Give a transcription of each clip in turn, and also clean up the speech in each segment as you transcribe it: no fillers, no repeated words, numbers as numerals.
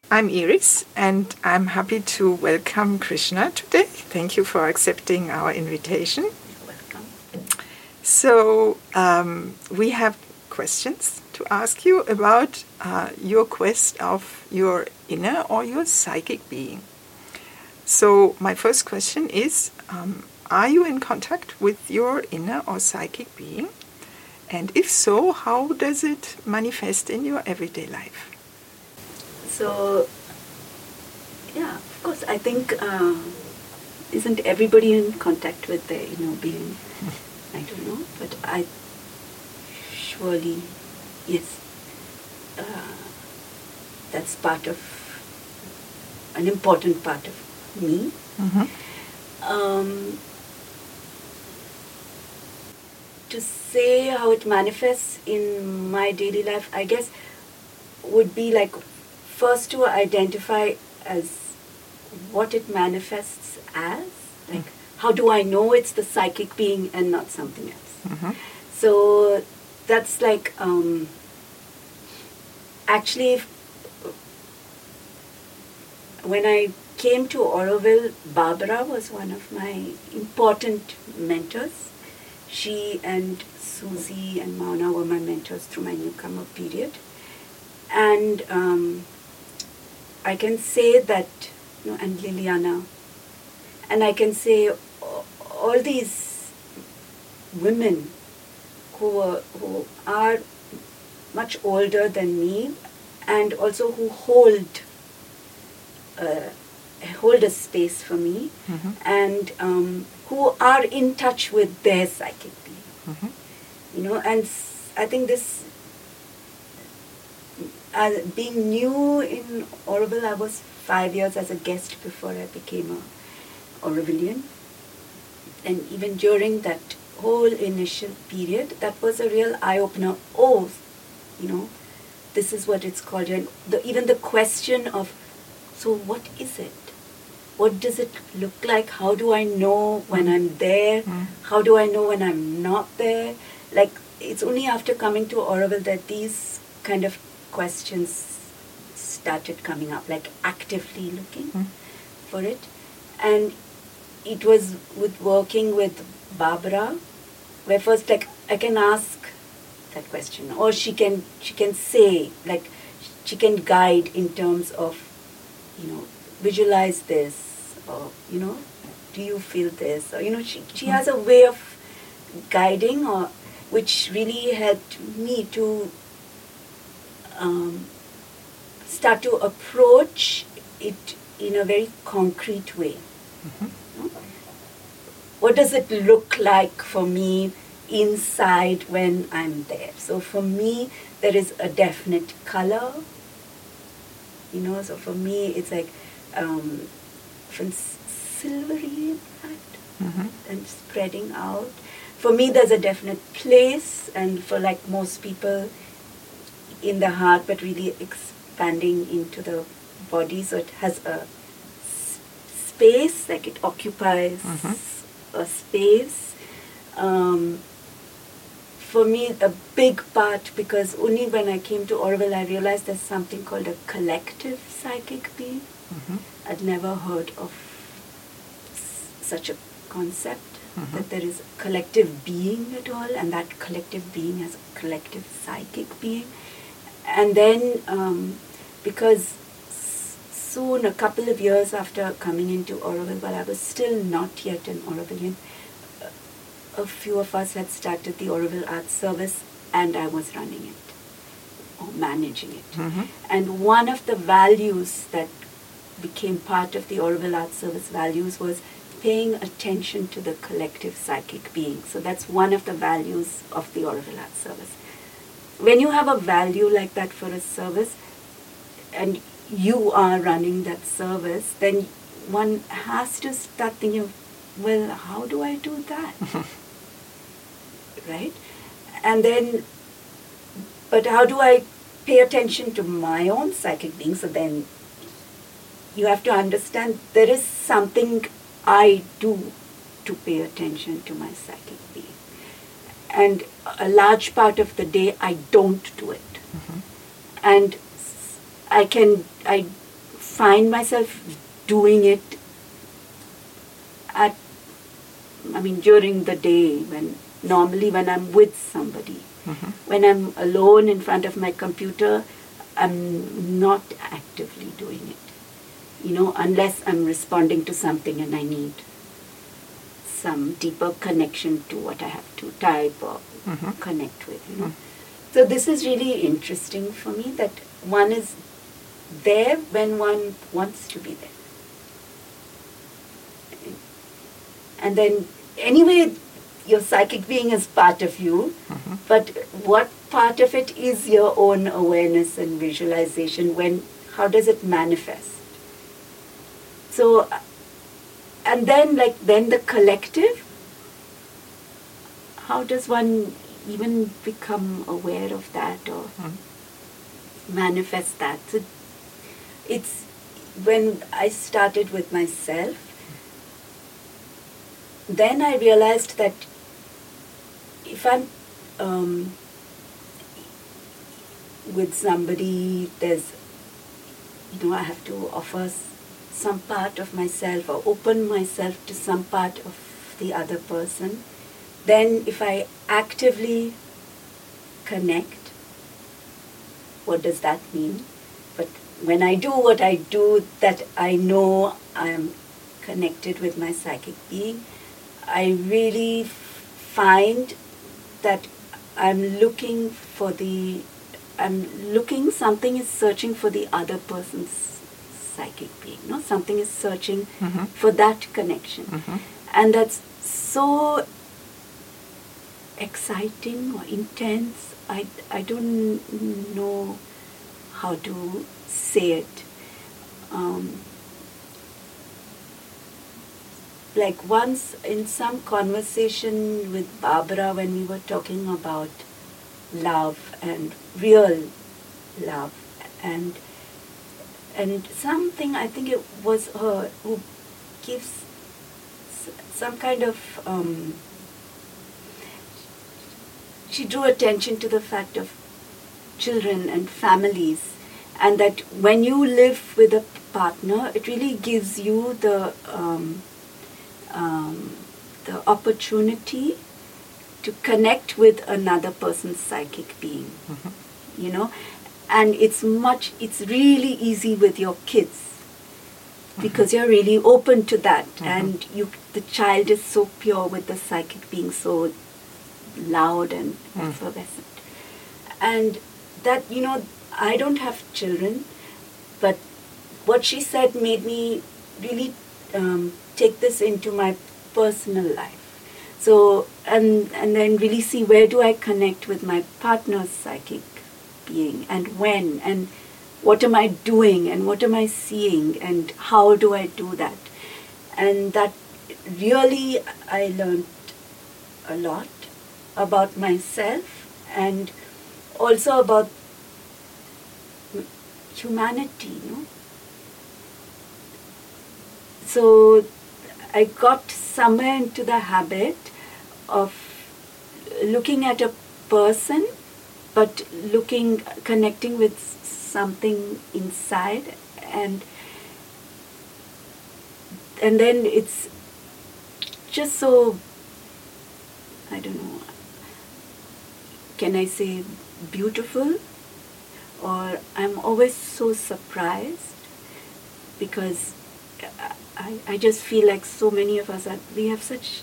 I'm Iris, and I'm happy to welcome Krishna today. Thank you for accepting our invitation. You're welcome. So, we have questions to ask you about your quest of your inner or your psychic being. So, my first question is, are you in contact with your inner or psychic being? And if so, how does it manifest in your everyday life? So, yeah, of course, I think, isn't everybody in contact with their inner being? I don't know, but I surely, yes, that's part of, an important part of me. To say how it manifests in my daily life, I guess, would be like first to identify as what it manifests as. Like, how do I know it's the psychic being and not something else? So that's like, actually, when I came to Auroville, Barbara was one of my important mentors. She and Susie and Mauna were my mentors through my newcomer period. And I can say that, and Liliana, and I can say all these women who are much older than me, and also who hold a space for me, and who are in touch with their psychic being. And I think this, being new in Auroville, I was 5 years as a guest before I became a Aurovillian. And even during that whole initial period, that was a real eye-opener. Oh, this is what it's called. And even the question of, so what is it? What does it look like? How do I know when I'm there? How do I know when I'm not there? Like, it's only after coming to Auroville that these kind of questions started coming up, like actively looking for it. And it was with working with Barbara, where first, like, I can ask that question, or she can say, like, she can guide in terms of, visualize this, or, do you feel this? Or, she has a way of guiding, or which really helped me to start to approach it in a very concrete way. What does it look like for me inside when I'm there? So for me, there is a definite color. So for me, it's like silvery light and spreading out. For me, there's a definite place, and for like most people, in the heart, but really expanding into the body. So it has a space, like it occupies a space. For me, a big part, because only when I came to Auroville, I realized there's something called a collective psychic being. I'd never heard of such a concept, that there is a collective being at all, and that collective being has a collective psychic being. And then, because soon, a couple of years after coming into Auroville, but I was still not yet an Aurovillian, a few of us had started the Auroville Arts Service, and I was running it, or managing it. And one of the values that became part of the Auroville Arts Service values was paying attention to the collective psychic being. So that's one of the values of the Auroville Arts Service. When you have a value like that for a service, and you are running that service, then one has to start thinking, well, how do I do that? Right? And then, but how do I pay attention to my own psychic being? So then you have to understand there is something I do to pay attention to my psychic being. And a large part of the day I don't do it. And I find myself doing it during the day, normally when I'm with somebody. Mm-hmm. When I'm alone in front of my computer, I'm not actively doing it, unless I'm responding to something and I need some deeper connection to what I have to type or Mm-hmm. connect with, Mm. So this is really interesting for me, that one is there when one wants to be there. And then, anyway, your psychic being is part of you, Mm-hmm. but what part of it is your own awareness and visualization? How does it manifest? So, and then the collective, how does one even become aware of that or manifest that? So it's when I started with myself, then I realized that if I'm with somebody, I have to offer some part of myself or open myself to some part of the other person. Then if I actively connect, what does that mean? But when I do what I do, that I know I am connected with my psychic being, I really find that something is searching for the other person's psychic being, something is searching Mm-hmm. for that connection. Mm-hmm. And that's so exciting or intense. I don't know how to say it. Like once in some conversation with Barbara, when we were talking about love and real love, and something, I think it was her who gives some kind of she drew attention to the fact of children and families, and that when you live with a partner, it really gives you the opportunity to connect with another person's psychic being, Mm-hmm. And it's really easy with your kids, because you're really open to that, and the child is so pure with the psychic being so loud and effervescent. And that, I don't have children, but what she said made me really take this into my personal life. So, and then really see, where do I connect with my partner's psychic being, and when, and what am I doing, and what am I seeing, and how do I do that? And that really, I learned a lot about myself, and also about humanity, So I got somewhere into the habit of looking at a person, but connecting with something inside, and then it's just so, I don't know, can I say beautiful? Or I'm always so surprised, because I just feel like so many of us we have such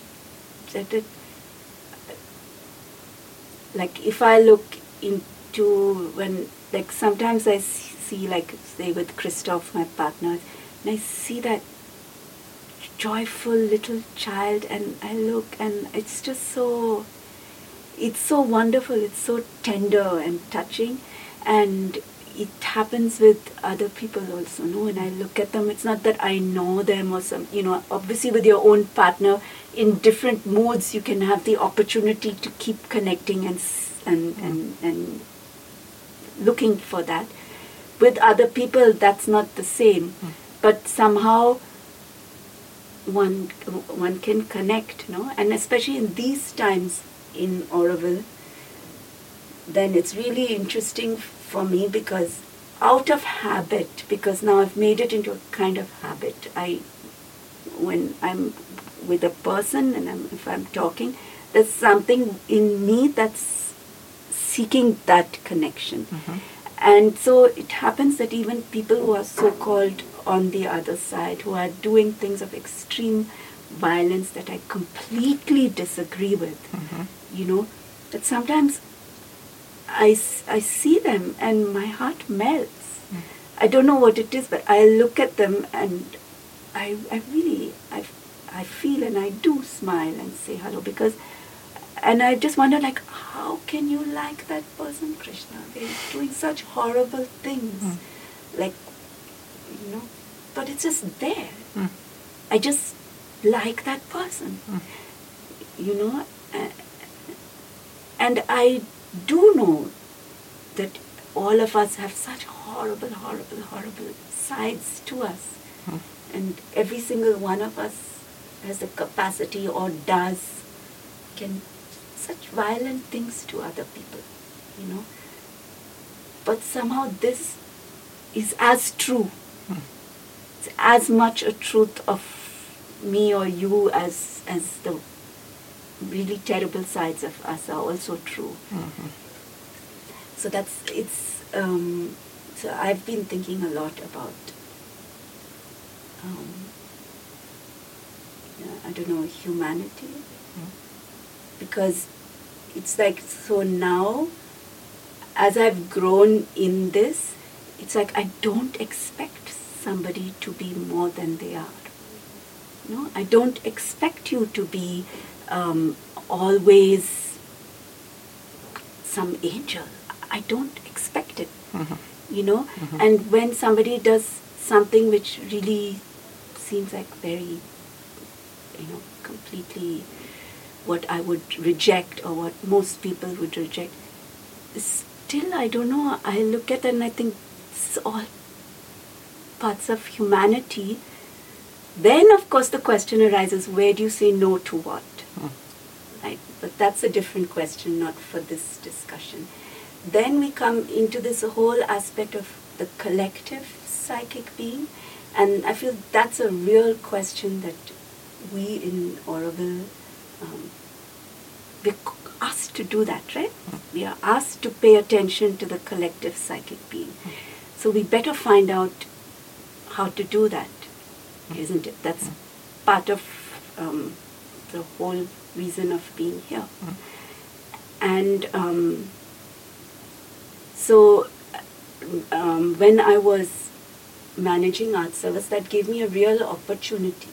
like, if I look into, when, like, sometimes I see, like, say with Christoph, my partner, and I see that joyful little child, and I look, and it's just so, it's so wonderful, it's so tender and touching, and it happens with other people also, when I look at them, it's not that I know them or some, obviously with your own partner, in different moods, you can have the opportunity to keep connecting and looking for that. With other people, that's not the same, but somehow one can connect, and especially in these times in Auroville, then it's really interesting for me, because out of habit, because now I've made it into a kind of habit. When I'm with a person and if I'm talking, there's something in me that's seeking that connection. And so it happens that even people who are so-called on the other side, who are doing things of extreme violence that I completely disagree with, that sometimes I see them and my heart melts. I don't know what it is, but I look at them and I feel and I do smile and say hello, and I just wonder, like, how can you like that person, Krishna? They're doing such horrible things. Like, but it's just there. I just like that person. And I do know that all of us have such horrible, horrible, horrible sides to us. And every single one of us has the capacity or can such violent things to other people, But somehow this is as true. It's as much a truth of me or you as the really terrible sides of us are also true. So so I've been thinking a lot about, I don't know, humanity. Because it's like, so now, as I've grown in this, it's like I don't expect somebody to be more than they are. I don't expect you to be always some angel. I don't expect it, And when somebody does something which really seems like very, completely what I would reject or what most people would reject, still, I don't know, I look at it and I think it's all parts of humanity. Then, of course, the question arises, where do you say no to what? Right? But that's a different question, not for this discussion. Then we come into this whole aspect of the collective psychic being, and I feel that's a real question that we in Auroville, we're asked to do that, right? We are asked to pay attention to the collective psychic being. So we better find out how to do that, isn't it? That's part of the whole reason of being here. And so when I was managing Art Service, that gave me a real opportunity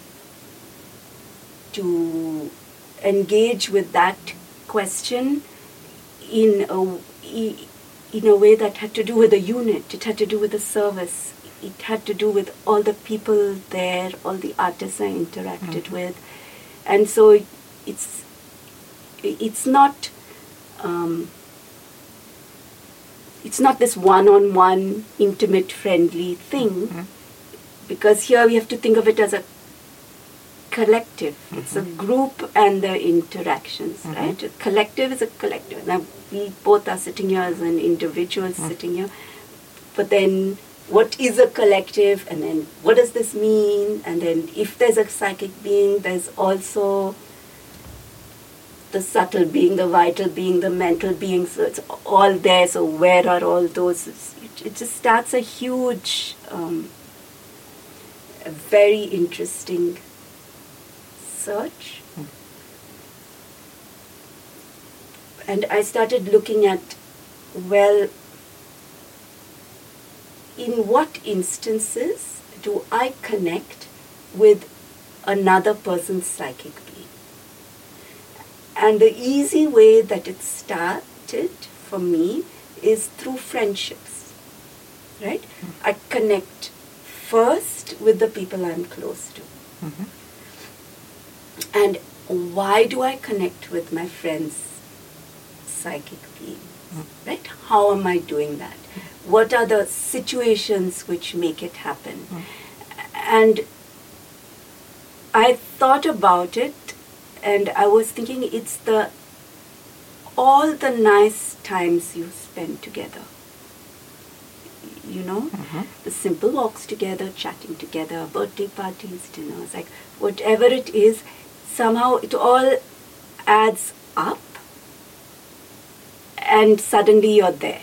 to engage with that question in a way that had to do with the unit. It had to do with the service. It had to do with all the people there, all the artists I interacted with. And so it's not this one-on-one, intimate, friendly thing, because here we have to think of it as a collective. It's a group and their interactions, right? A collective is a collective. Now, we both are sitting here as an individual sitting here, but then what is a collective, and then what does this mean? And then if there's a psychic being, there's also the subtle being, the vital being, the mental being, so it's all there. So where are all those? It just starts a huge, a very interesting search. And I started looking at, well, in what instances do I connect with another person's psychic being? And the easy way that it started for me is through friendships, right? I connect first with the people I'm close to. And why do I connect with my friends' psychic beings, right? How am I doing that? What are the situations which make it happen? And I thought about it, and I was thinking it's all the nice times you spend together. the simple walks together, chatting together, birthday parties, dinners, like whatever it is, somehow it all adds up and suddenly you're there,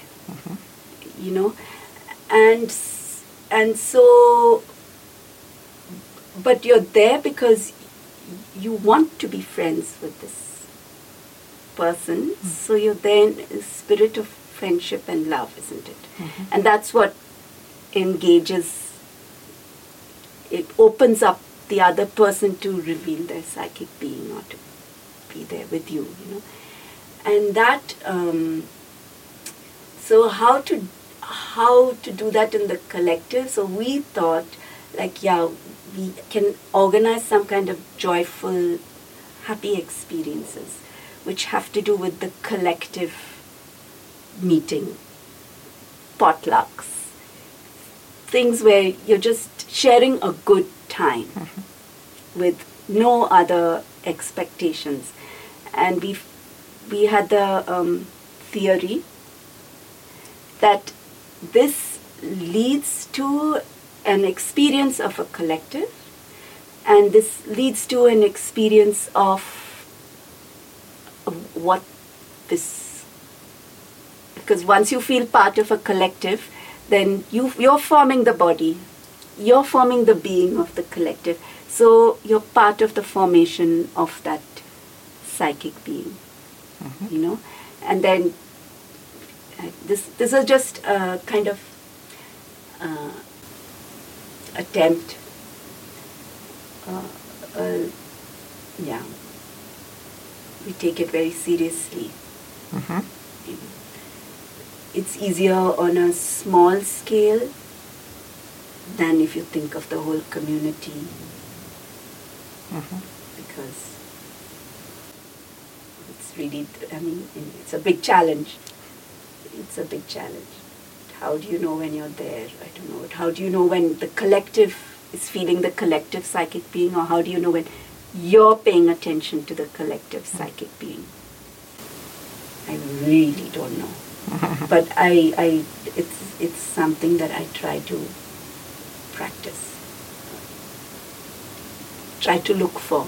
and so, but you're there because you want to be friends with this person, so you're there in a spirit of friendship and love, isn't it? And that's what engages, it opens up the other person to reveal their psychic being or to be there with you, and that so how to do that in the collective. So we thought, like, we can organize some kind of joyful, happy experiences which have to do with the collective meeting, potlucks, things where you're just sharing a good time with no other expectations. And we had the theory that this leads to an experience of a collective, and this leads to an experience of what this, because once you feel part of a collective, then you're forming the body, you're forming the being of the collective, so you're part of the formation of that psychic being, and then this is just a kind of attempt, we take it very seriously. It's easier on a small scale than if you think of the whole community, because it's really, it's a big challenge. It's a big challenge. How do you know when you're there? I don't know. How do you know when the collective is feeling the collective psychic being, or how do you know when you're paying attention to the collective psychic being? I really don't know. But it's something that I try to practice. Try to look for.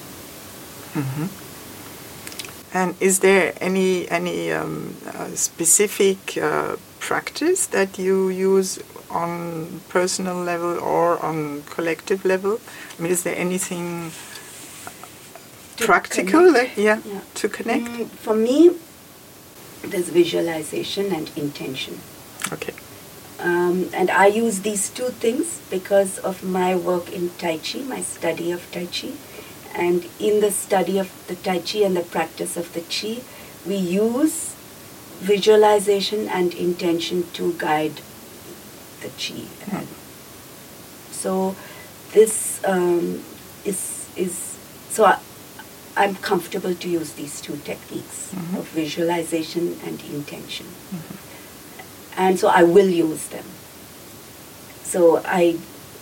And is there any specific practice that you use on personal level or on collective level? I mean, is there anything practical to connect? For me, there's visualization and intention. Okay. And I use these two things because of my work in Tai Chi, my study of Tai Chi. And in the study of the Tai Chi and the practice of the Chi, we use visualization and intention to guide the Chi. So this I'm comfortable to use these two techniques of visualization and intention. And so I will use them. So I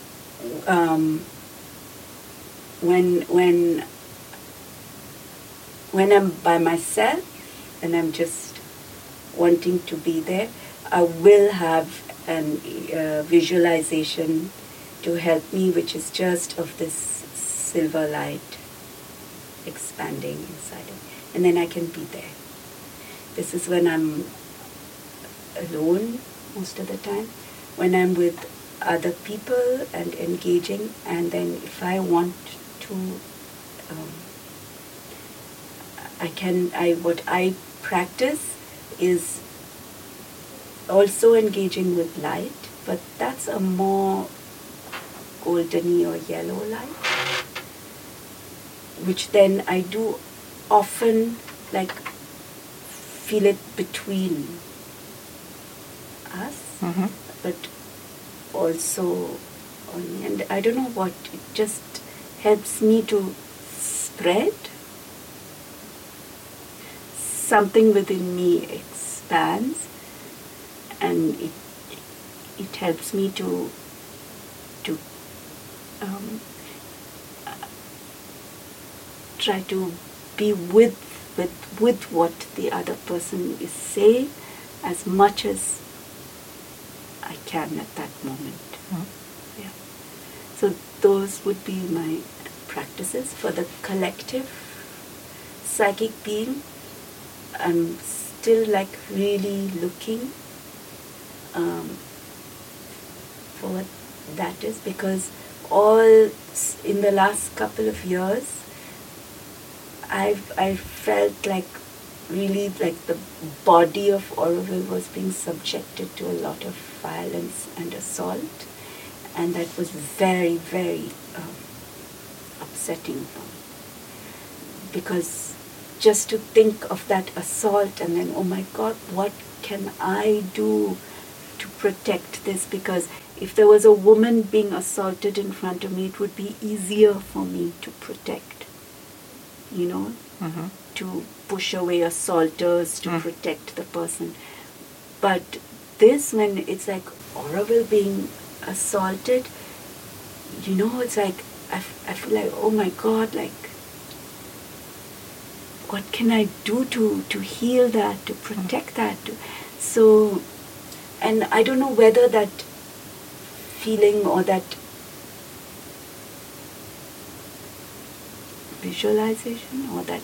when I'm by myself and I'm just wanting to be there, I will have an visualization to help me, which is just of this silver light expanding inside it. And then I can be there. This is when I'm alone most of the time. When I'm with other people and engaging, and then if I want to, what I practice is also engaging with light, but that's a more goldeny or yellow light, which then I do often like feel it between us, but also on me. And I don't know what, it just helps me to spread. Something within me expands, and it helps me to try to be with what the other person is saying as much as I can at that moment. Mm. Yeah. So those would be my practices. For the collective psychic being, I'm still like really looking for what that is, because in the last couple of years I felt like really like the body of Auroville was being subjected to a lot of violence and assault, and that was very, very upsetting for me, because just to think of that assault and then, oh my God, what can I do to protect this? Because if there was a woman being assaulted in front of me, it would be easier for me to protect, you know, Mm-hmm. to push away assaulters, to protect the person. But this, when it's like Auroville being assaulted, you know, it's like, I feel like, oh my God, like, what can I do to heal that, to protect that? So, and I don't know whether that feeling or that visualization or that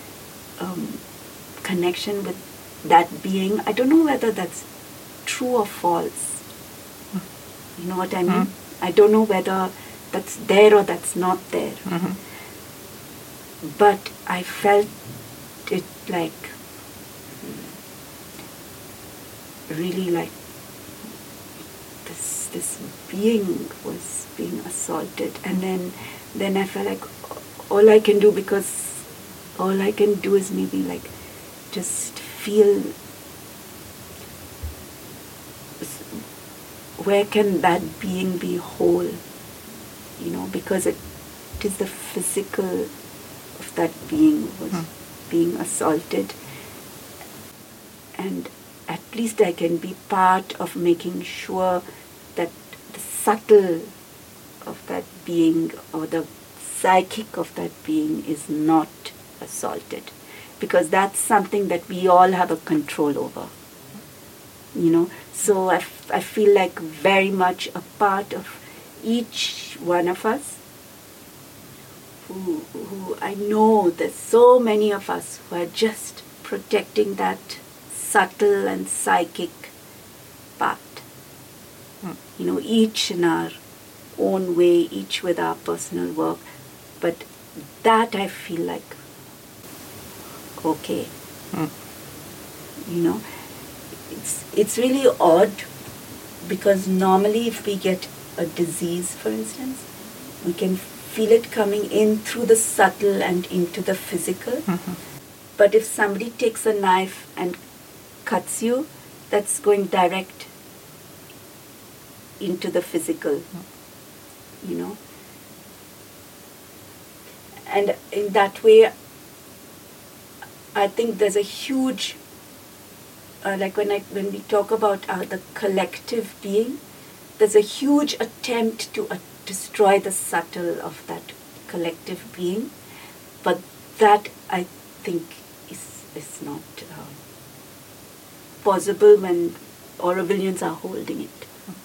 connection with that being, I don't know whether that's true or false. You know what I mean? I don't know whether that's there or that's not there. But I felt it like really like this being was being assaulted, and then I felt like all I can do, because all I can do is maybe like just feel where can that being be whole, you know, because it is the physical of that being was being assaulted, and at least I can be part of making sure that the subtle of that being or the psychic of that being is not assaulted, because that's something that we all have a control over, you know. So I feel like very much a part of each one of us, who I know there's so many of us who are just protecting that subtle and psychic part. You know, each in our own way, each with our personal work. But that I feel like, okay. You know, it's really odd, because normally if we get a disease, for instance, we can feel it coming in through the subtle and into the physical. But if somebody takes a knife and cuts you, that's going direct into the physical, you know. And in that way, I think there's a huge, like when we talk about the collective being, there's a huge attempt to destroy the subtle of that collective being, but that I think is not possible when Aurovillians are holding it.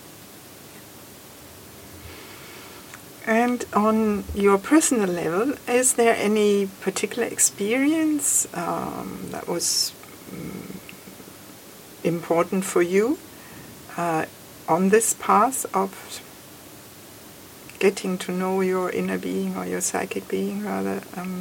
And on your personal level, is there any particular experience that was important for you on this path of getting to know your inner being or your psychic being, rather?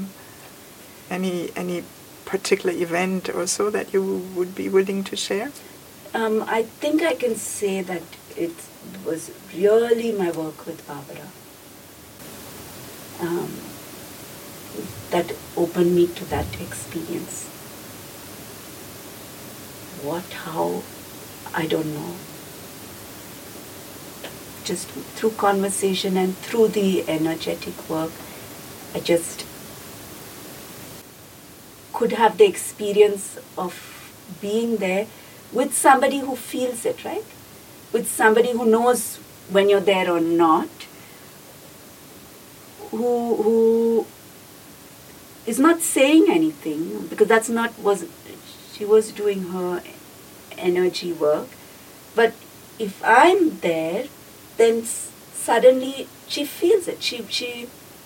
Any particular event or so that you would be willing to share? I think I can say that it was really my work with Barbara that opened me to that experience. How, I don't know. Just through conversation and through the energetic work, I just could have the experience of being there with somebody who feels it, right? With somebody who knows when you're there or not, who is not saying anything, because that's not she was doing her energy work, but if I'm there, then suddenly she feels it. She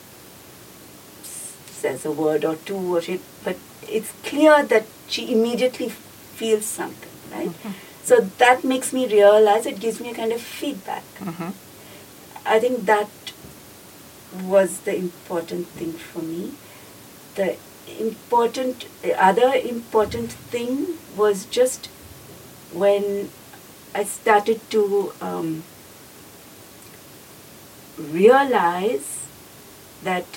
says a word or two, but it's clear that she immediately feels something, right? Mm-hmm. So that makes me realize, it gives me a kind of feedback. Mm-hmm. I think that was the important thing for me. The other important thing was just when I started to realize that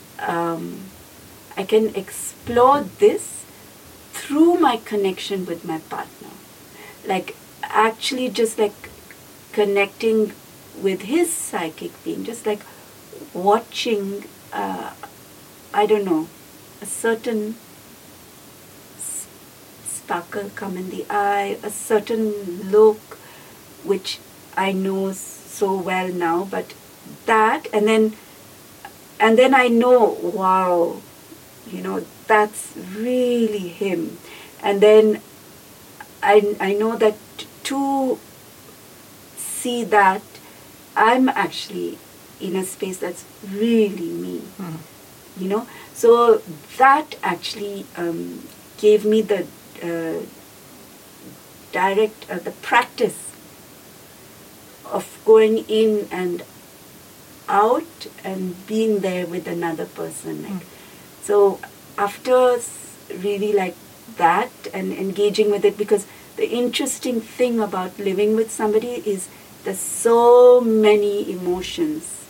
I can explore this through my connection with my partner. Like, actually just like connecting with his psychic being, just like watching, I don't know, a certain sparkle come in the eye, a certain look, which I know so well now, but that, and then I know, wow, that's really him. And then I know that to see that I'm actually in a space that's really me, So that actually gave me the the practice of going in and out and being there with another person. So after really like that and engaging with it, because the interesting thing about living with somebody is there's so many emotions,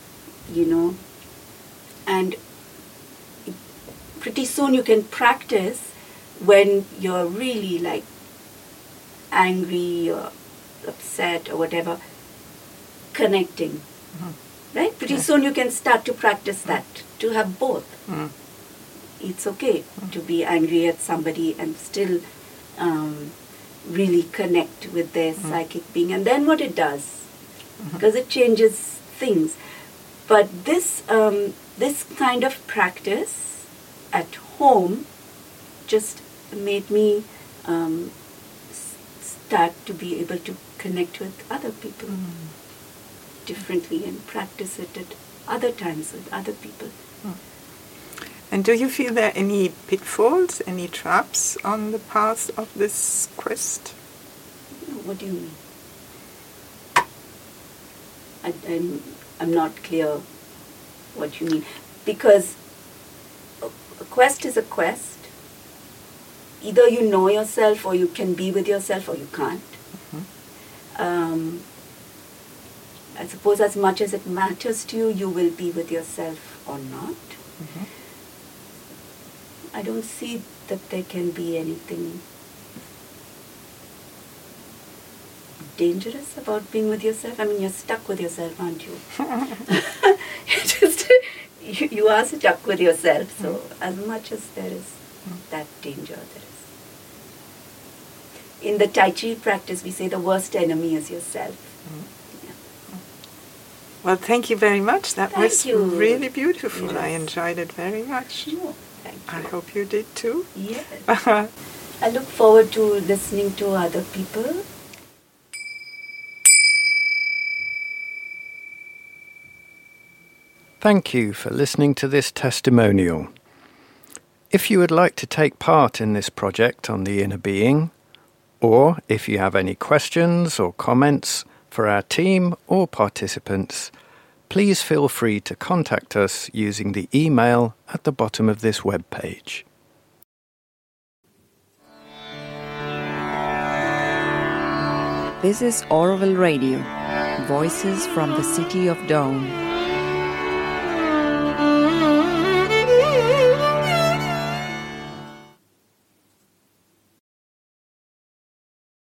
and pretty soon you can practice when you're really like angry or upset or whatever, connecting. Right? Pretty soon you can start to practice that, to have both. It's okay to be angry at somebody and still really connect with their psychic being. And then what it does, because it changes things. But this kind of practice at home just made me start to be able to connect with other people differently and practice it at other times with other people. And do you feel there are any pitfalls, any traps on the path of this quest? What do you mean? I'm not clear what you mean. Because a quest is a quest. Either you know yourself, or you can be with yourself, or you can't. I suppose as much as it matters to you, you will be with yourself or not. I don't see that there can be anything dangerous about being with yourself. I mean, you're stuck with yourself, aren't you? You are stuck with yourself. So as much as there is that danger, there is. In the Tai Chi practice, we say the worst enemy is yourself. Well, thank you very much. That was you. really beautiful. Yes. I enjoyed it very much. Oh, thank you. I hope you did too. Yes. I look forward to listening to other people. Thank you for listening to this testimonial. If you would like to take part in this project on the inner being, or if you have any questions or comments for our team or participants, please feel free to contact us using the email at the bottom of this webpage. This is Auroville Radio, Voices from the City of Dawn.